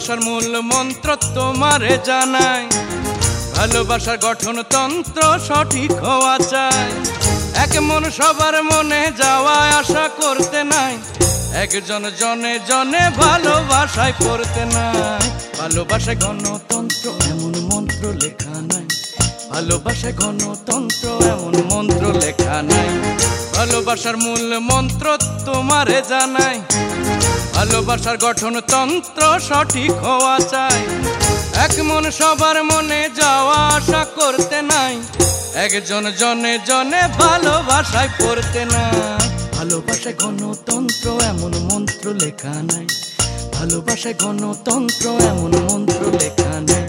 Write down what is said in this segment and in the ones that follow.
ভালোবাসার মূল মন্ত্র তোমারে জানাই, ভালোবাসার গঠনতন্ত্র সঠিক হওয়া চাই। এক মন সবার মনে যাওয়া আশা করতে নাই, একজন জনে জনে ভালোবাসায় পড়তে নাই। ভালোবাসায় গণতন্ত্র এমন মন্ত্র লেখা নাই, ভালোবাসায় গণতন্ত্র এমন মন্ত্র লেখা নাই। ভালোবাসার মূল মন্ত্র তোমারে জানাই, ভালোবাসার গঠনতন্ত্র সঠিক হওয়া চাই। এক মন সবার মনে যাওয়া আশা করতে নাই, একজন জনে জনে ভালোবাসায় পড়তে নাই। ভালোবাসায় গণতন্ত্র এমন মন্ত্র লেখা নাই, ভালোবাসায় গণতন্ত্র এমন মন্ত্র লেখা নাই।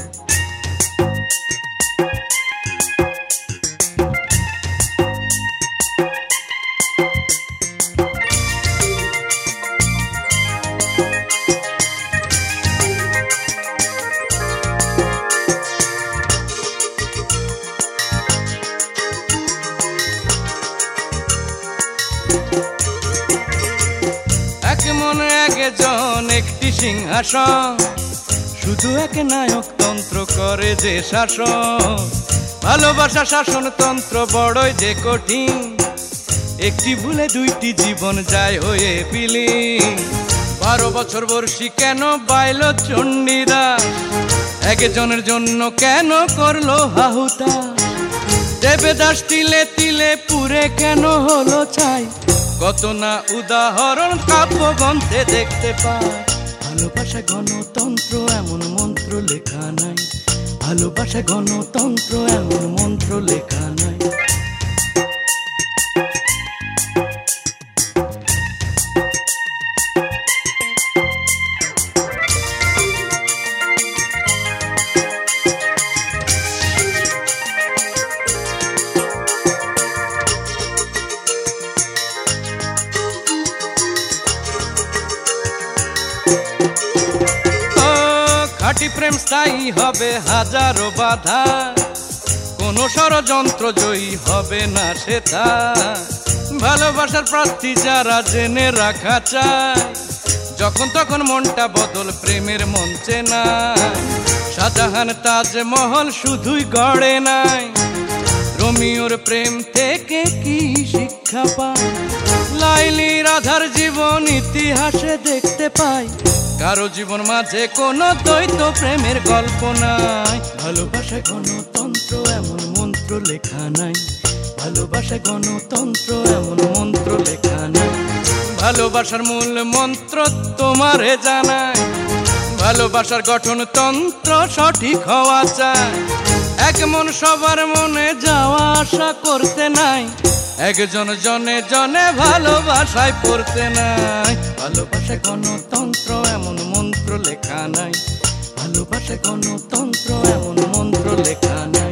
এক মনে একজন একটি সিংহাসন, শুধু এক নায়কতন্ত্র করে যে শাসন। ভালোবাসা শাসনতন্ত্র বড়ই যে কঠিন, একটি ভুলে দুইটি জীবন যায় হয়ে বিলীন। 12 বছর বর্ষী কেন বাইল চণ্ডীদাস, একজনের জন্য কেন করলো হাহুতাশ। দেবদাস তিলে তিলে পুরে কেন হলো ছাই, কত না উদাহরণ কাব্যগ্রন্থে দেখতে পাই। ভালোবাসা গণতন্ত্র এমন মন্ত্র লেখা নাই, ভালোবাসা গণতন্ত্র এমন মন্ত্র লেখা নাই। খাঁটি প্রেম স্থায়ী হবে হাজারো বাধা, কোনো ষড়যন্ত্র জয়ী হবে না সেটা। ভালোবাসার প্রার্থী যারা জেনে রাখা চায়, যখন তখন মনটা বদল প্রেমের মঞ্চে না। শাহজাহান তাজমহল শুধুই গড়ে নাই, রোমিওর প্রেম থেকে কি শিক্ষা পায়। লাইলি রাধার জীবন ইতিহাসে দেখতে পাই, কারো জীবন মাঝে কোনো দ্বৈত প্রেমের গল্প নাই। ভালোবাসা গণতন্ত্র এমন মন্ত্র লেখা নাই, ভালোবাসা গণতন্ত্র এমন মন্ত্র লেখা নাই। ভালোবাসার মূল মন্ত্র তোমারে জানাই, ভালোবাসার গঠনতন্ত্র সঠিক হওয়া চাই। এক মন সবার মনে যাওয়া আশা করতে নাই, একজন জনে জনে ভালোবাসায় পড়তে নাই। ভালোবাসা গণতন্ত্র এমন মন্ত্র লেখা নাই, ভালোবাসা গণতন্ত্র এমন মন্ত্র লেখা নাই।